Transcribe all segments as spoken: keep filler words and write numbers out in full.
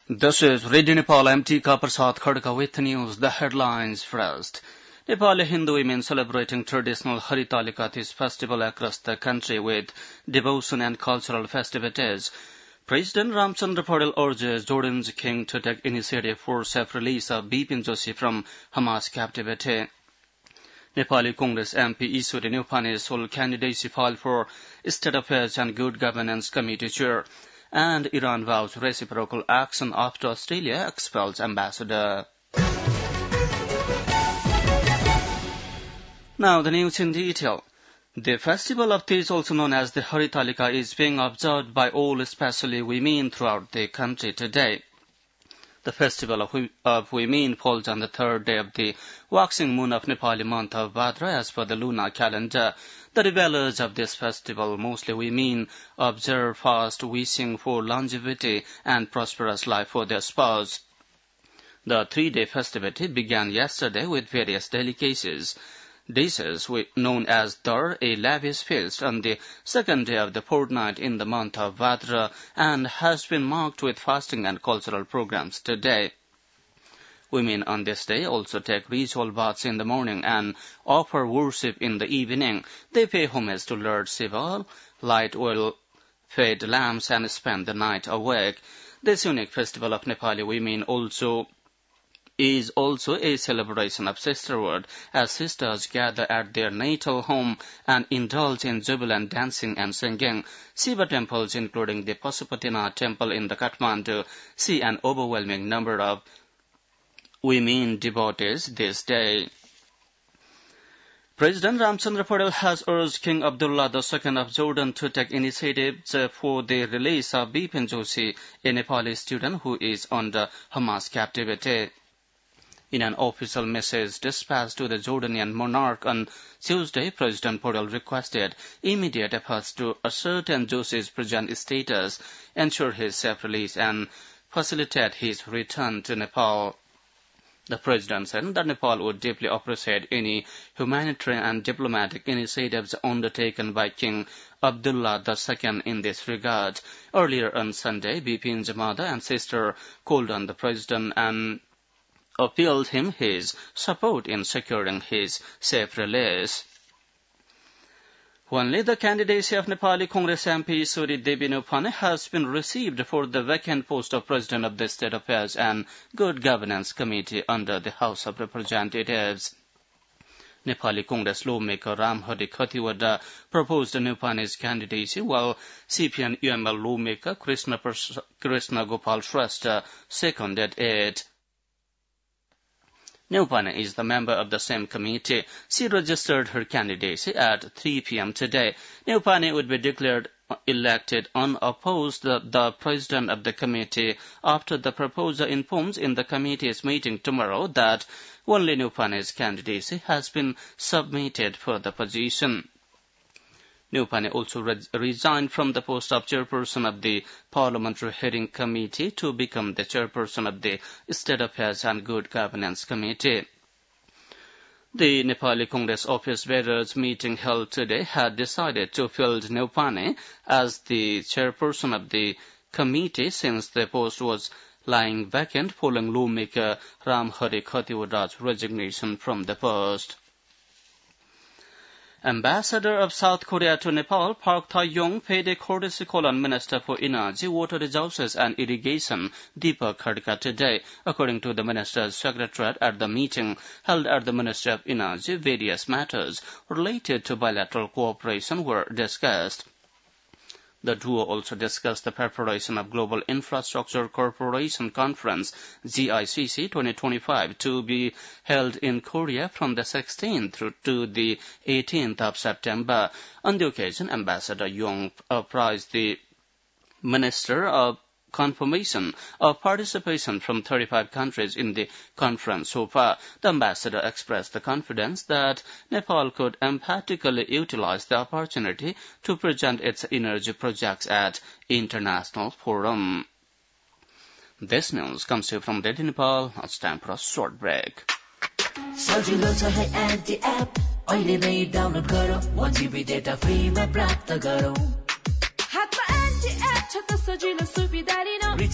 This is Radio Nepal M T ka Prasad Khadka with news. The headlines first. Nepali Hindu women celebrating traditional Haritalika Teej festival across the country with devotion and cultural festivities. President Ramchandra Paul urges Jordan's king to take initiative for safe release of Bipin Joshi from Hamas captivity. Nepali Congress M P Ishwari Neupane sole candidacy filed for State Affairs and Good Governance Committee chair. And Iran vows reciprocal action after Australia expels ambassador. Now the news in detail. The festival of Teej, also known as the Haritalika, is being observed by all, especially women, throughout the country today. The festival of, of women falls on the third day of the waxing moon of Nepali month of Bhadra as per the lunar calendar. The revelers of this festival, mostly women, observe fast, wishing for longevity and prosperous life for their spouse. The three-day festivity began yesterday with various delicacies. Dishes known as Dar, a lavish feast on the second day of the fortnight in the month of Bhadra, and has been marked with fasting and cultural programs today. Women on this day also take ritual baths in the morning and offer worship in the evening. They pay homage to Lord Shiva, light oil-fed lamps, and spend the night awake. This unique festival of Nepali women also is also a celebration of sisterhood, as sisters gather at their natal home and indulge in jubilant dancing and singing. Shiva temples, including the Pashupatinath temple in the Kathmandu, see an overwhelming number of women devotees this day. President Ramchandra Paul has urged King Abdullah the Second of Jordan to take initiatives for the release of Bipin Joshi, a Nepali student who is under Hamas captivity. In an official message dispatched to the Jordanian monarch on Tuesday, President Paul requested immediate efforts to ascertain Joshi's present status, ensure his safe release, and facilitate his return to Nepal. The president said that Nepal would deeply appreciate any humanitarian and diplomatic initiatives undertaken by King Abdullah the Second in this regard. Earlier on Sunday, Bipin's mother and sister called on the president and appealed him his support in securing his safe release. Only the candidacy of Nepali Congress M P Ishwari Devi Neupane has been received for the vacant post of President of the State Affairs and Good Governance Committee under the House of Representatives. Nepali Congress lawmaker Ramhari Khatiwada proposed Neupane's candidacy, while C P N U M L lawmaker Krishna, Krishna Gopal Shrestha seconded it. Neupane is the member of the same committee. She registered her candidacy at three p.m. today. Neupane would be declared elected unopposed the, the president of the committee after the proposer informs in the committee's meeting tomorrow that only Neupane's candidacy has been submitted for the position. Neupane also re- resigned from the post of chairperson of the Parliamentary Hearing Committee to become the chairperson of the State Affairs and Good Governance Committee. The Nepali Congress office bearers meeting held today had decided to field Neupane as the chairperson of the committee since the post was lying vacant following lawmaker Ramhari Khatiwada's resignation from the post. Ambassador of South Korea to Nepal, Park Thae-yong, paid a courtesy call on Minister for Energy, Water Resources and Irrigation, Deepak Khadka, today. According to the Minister's Secretariat, at the meeting held at the Ministry of Energy, various matters related to bilateral cooperation were discussed. The duo also discussed the preparation of Global Infrastructure Corporation Conference, G I C C twenty twenty-five, to be held in Korea from the sixteenth through to the eighteenth of September. On the occasion, Ambassador Yong apprised the Minister of confirmation of participation from thirty-five countries in the conference so far. The ambassador expressed the confidence that Nepal could emphatically utilize the opportunity to present its energy projects at international forum. This news comes to you from Radio Nepal. It's time for a short break. सजिलो छ है anti app अहिले नै download गरौ one G B data फ्रीमा प्राप्त गरौ हातमा anti app छ त सजिलो सुविधा लिन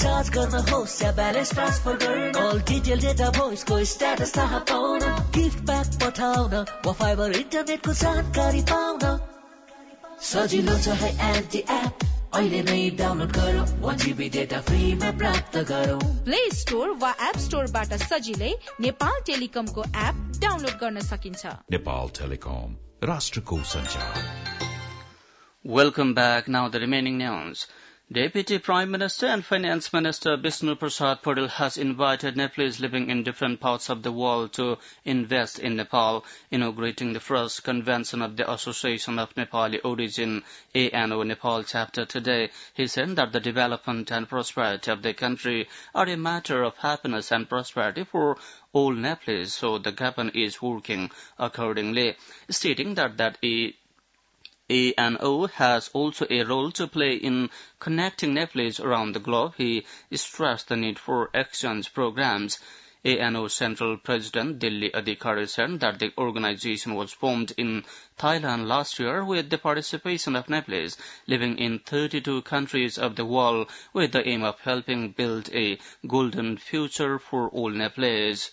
रिचार्ज गर्नुहोस् या ब्यालेन्स ट्रान्सफर गर्न कल डिटेल डेटा भोइसको स्ट्याटस थाहा पाउन गिफ्ट प्याक पठाउन वा फाइबर इन्टरनेटको जानकारी पाउन सजिलो छ है एन्टी एप अहिले नै डाउनलोड गरौँ one G B डेटा फ्रीमा प्राप्त गरौँ प्ले स्टोर वा एप स्टोरबाट सजिलै नेपाल टेलिकमको एप डाउनलोड गर्न सकिन्छ नेपाल टेलिकम राष्ट्रको सञ्चार Welcome back. Now the remaining news. Deputy Prime Minister and Finance Minister Bishnu Prasad Patil has invited Nepalese living in different parts of the world to invest in Nepal, inaugurating the first convention of the Association of Nepali Origin A N O Nepal chapter today. He said that the development and prosperity of the country are a matter of happiness and prosperity for all Nepalese, so the government is working accordingly, stating that that a A N O has also a role to play in connecting Nepalese around the globe. He stressed the need for exchange programs. A N O Central President Dilli Adhikari said that the organization was formed in Thailand last year with the participation of Nepalese living in thirty-two countries of the world with the aim of helping build a golden future for all Nepalese.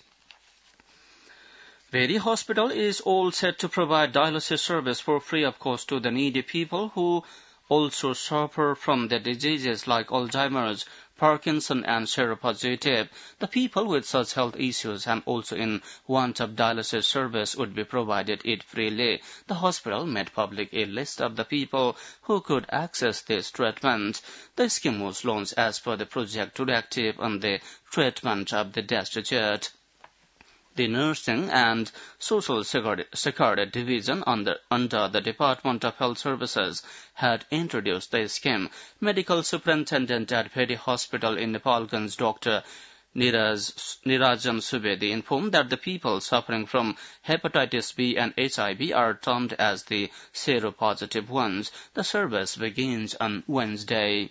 Bedi Hospital is all set to provide dialysis service for free of cost to the needy people who also suffer from the diseases like Alzheimer's, Parkinson and seropositive. The people with such health issues and also in want of dialysis service would be provided it freely. The hospital made public a list of the people who could access this treatment. The scheme was launched as per the Project Directive on the treatment of the destitute. The Nursing and Social Security Division under, under the Department of Health Services had introduced the scheme. Medical Superintendent at Bedi Hospital in Nepalganj, Doctor Niraj, Nirajan Subedi, informed that the people suffering from hepatitis B and H I V are termed as the seropositive ones. The service begins on Wednesday.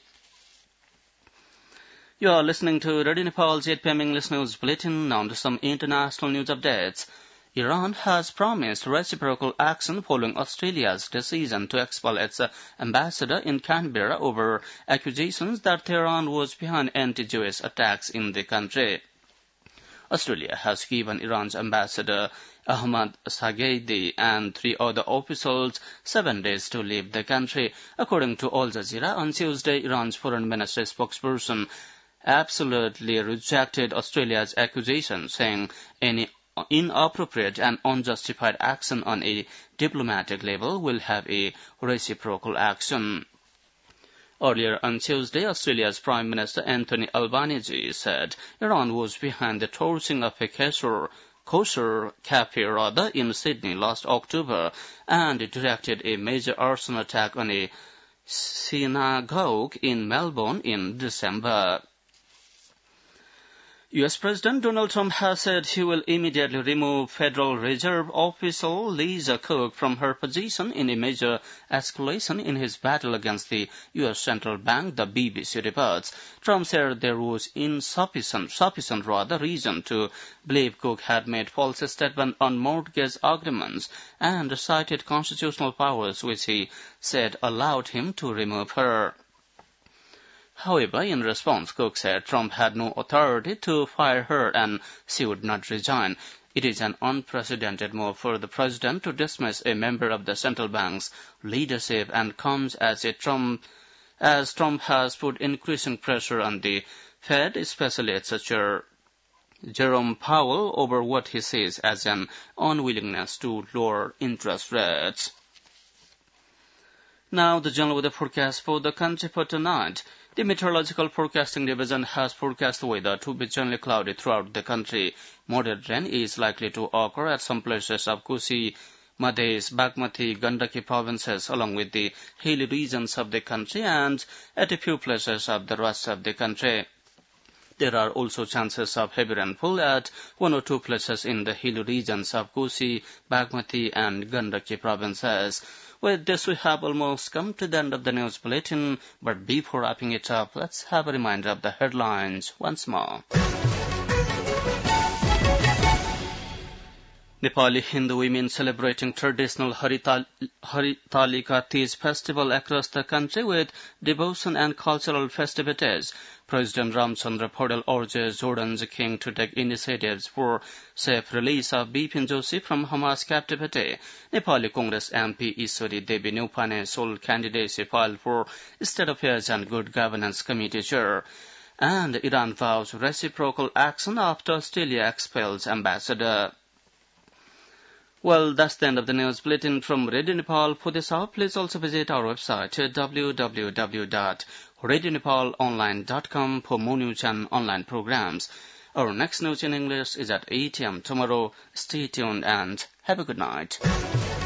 You are listening to Radio Nepal's eight p m English News Bulletin. Now to some international news updates. Iran has promised reciprocal action following Australia's decision to expel its ambassador in Canberra over accusations that Tehran was behind anti-Jewish attacks in the country. Australia has given Iran's ambassador Ahmad Sagheidi and three other officials seven days to leave the country. According to Al Jazeera, on Tuesday, Iran's foreign ministry spokesperson absolutely rejected Australia's accusation, saying any inappropriate and unjustified action on a diplomatic level will have a reciprocal action. Earlier on Tuesday, Australia's Prime Minister Anthony Albanese said Iran was behind the torching of a kosher, kosher cafe rather in Sydney last October and directed a major arson attack on a synagogue in Melbourne in December. U S President Donald Trump has said he will immediately remove Federal Reserve official Lisa Cook from her position in a major escalation in his battle against the U S Central Bank, the B B C reports. Trump said there was insufficient, sufficient rather reason to believe Cook had made false statements on mortgage agreements and cited constitutional powers which he said allowed him to remove her. However, in response, Cook said Trump had no authority to fire her and she would not resign. It is an unprecedented move for the president to dismiss a member of the central bank's leadership and comes as a Trump, as Trump has put increasing pressure on the Fed, especially its chair Jerome Powell, over what he sees as an unwillingness to lower interest rates. Now, the general weather forecast for the country for tonight. The Meteorological Forecasting Division has forecast weather to be generally cloudy throughout the country. Moderate rain is likely to occur at some places of Kosi, Madhes, Bagmati, Gandaki provinces along with the hilly regions of the country and at a few places of the rest of the country. There are also chances of heavy rainfall at one or two places in the hilly regions of Kosi, Bagmati and Gandaki provinces. With this, we have almost come to the end of the news bulletin, but before wrapping it up, let's have a reminder of the headlines once more. Nepali Hindu women celebrating traditional Harital Haritalika Teej festival across the country with devotion and cultural festivities. President Ramchandra Paudel urges Jordan's king to take initiatives for safe release of Bipin Joshi from Hamas captivity. Nepali Congress M P Ishwari Devi Neupane sole candidacy filed for State Affairs and Good Governance Committee chair. And Iran vows reciprocal action after Australia expels ambassador. Well, that's the end of the news bulletin from Radio Nepal. For this hour, please also visit our website at w w w dot radio nepal online dot com for more news and online programs. Our next news in English is at eight a m tomorrow. Stay tuned and have a good night.